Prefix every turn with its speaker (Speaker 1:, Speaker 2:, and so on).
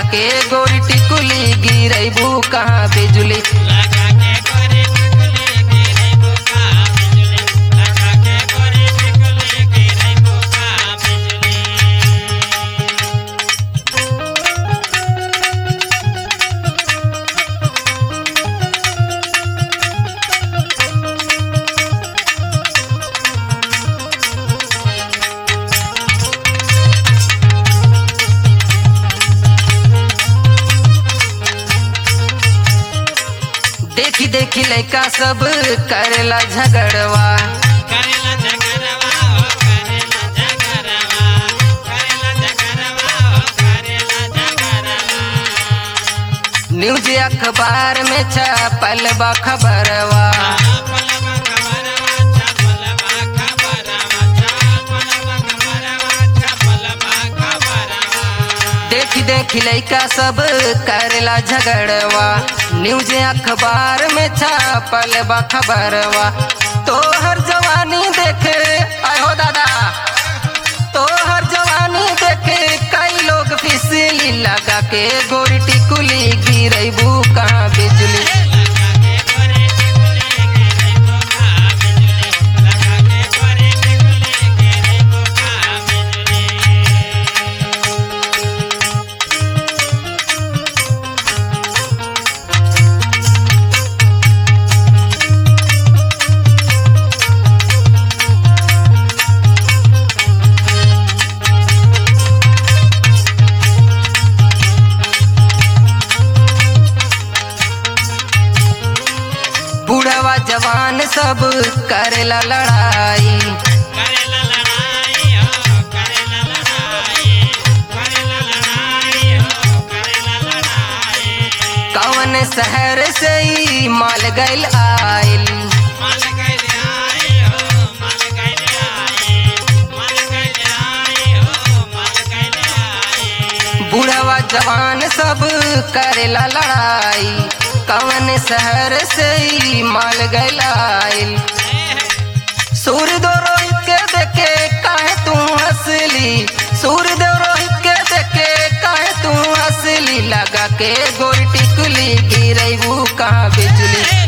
Speaker 1: के गोरी टिकुली गिरैबू कहाँ बिजुली। देखी देखी लइका सब करेला झगड़वा, न्यूज अखबार में छपल बा खबरवा। देखी देखी लइका सब करेला झगड़वा, न्यूज अखबार में छपल बा खबरवा। तोहर जवानी देखे आयो दादा, तोहर जवानी देखे कई लोग फिसली, लगा के गोरी टिकुली गिरैबू कहाँ बिजुली। बूढ़वा जवान सब करेला लड़ाई, कौन शहर से ही माल गैल आइल। बूढ़वा जवान सब करेला लड़ाई, कौन शहर से ही माल गैलाइल। सूर्यदेव रोहित के देखे काहे तू हंसली, सूर्यदेव रोहित के देखे काहे तू हंसली, लगा के गोरी टिकुली गिरैबू कहाँ बिजुली।